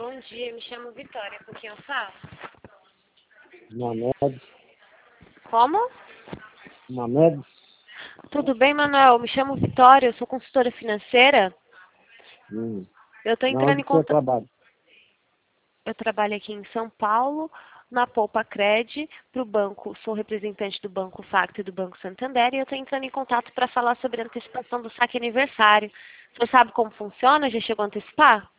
Bom dia, me chamo Vitória, com quem eu falo? Mamed, Como? Mamed, Tudo bem, Manuel? Me chamo Vitória, eu sou consultora financeira. Eu estou entrando onde em você contato. trabalha? Eu trabalho aqui em São Paulo, na Poupa Cred, para o banco. Sou representante do Banco Facto e do Banco Santander, e eu estou entrando em contato para falar sobre a antecipação do saque aniversário. Você sabe como funciona? Já chegou a antecipar?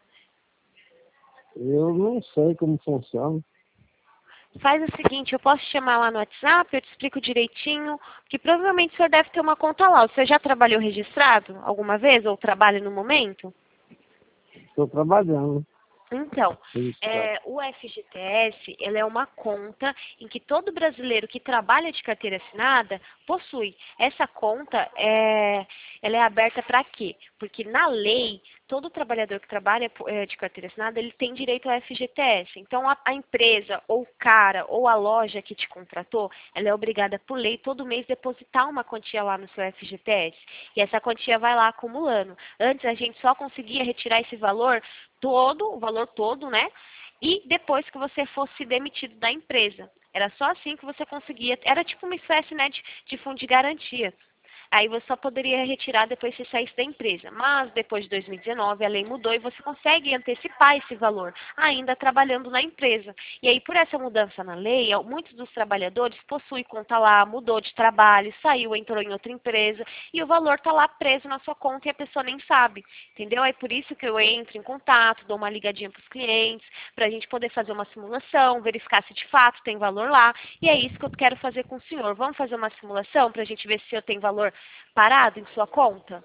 Eu não sei como funciona. Faz o seguinte, eu posso te chamar lá no WhatsApp, eu te explico direitinho, que provavelmente o senhor deve ter uma conta lá. Você já trabalhou registrado alguma vez ou trabalha no momento? Estou trabalhando. Então, Registrado. o FGTS, ele é uma conta em que todo brasileiro que trabalha de carteira assinada possui. Essa conta, ela é aberta para quê? Porque na lei, todo trabalhador que trabalha de carteira assinada, ele tem direito ao FGTS. Então, a empresa, ou o cara, ou a loja que te contratou, ela é obrigada por lei todo mês depositar uma quantia lá no seu FGTS. E essa quantia vai lá acumulando. Antes, a gente só conseguia retirar esse valor todo, o valor todo, né? E depois que você fosse demitido da empresa. Era só assim que você conseguia. Era tipo uma espécie, né, de fundo de garantia. Aí você só poderia retirar depois que saísse da empresa. Mas depois de 2019 a lei mudou e você consegue antecipar esse valor, ainda trabalhando na empresa. E aí por essa mudança na lei, muitos dos trabalhadores possuem conta lá, mudou de trabalho, saiu, entrou em outra empresa e o valor está lá preso na sua conta e a pessoa nem sabe. Entendeu? É por isso que eu entro em contato, dou uma ligadinha para os clientes, para a gente poder fazer uma simulação, verificar se de fato tem valor lá. E é isso que eu quero fazer com o senhor. Vamos fazer uma simulação para a gente ver se eu tenho valor parado em sua conta?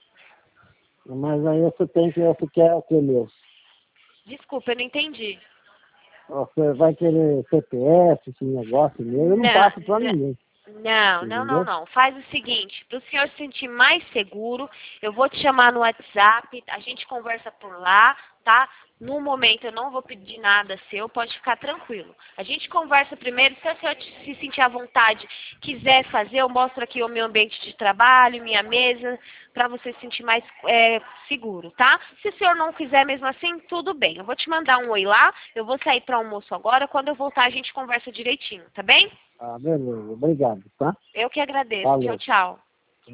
Mas aí você quer o que mesmo? Desculpa, eu não entendi. Você vai querer CPF, esse negócio mesmo? Eu não Não, passo para ninguém, entendeu? não. Faz o seguinte, para o senhor se sentir mais seguro, eu vou te chamar no WhatsApp, a gente conversa por lá, tá? No momento eu não vou pedir nada seu, pode ficar tranquilo. A gente conversa primeiro, se o senhor se sentir à vontade, quiser fazer, eu mostro aqui o meu ambiente de trabalho, minha mesa, para você se sentir mais seguro, tá? Se o senhor não quiser mesmo assim, tudo bem. Eu vou te mandar um oi lá, eu vou sair para almoço agora, quando eu voltar a gente conversa direitinho, tá bem? Ah, beleza. Obrigado, tá? Eu que agradeço. Tchau, Falou. tchau.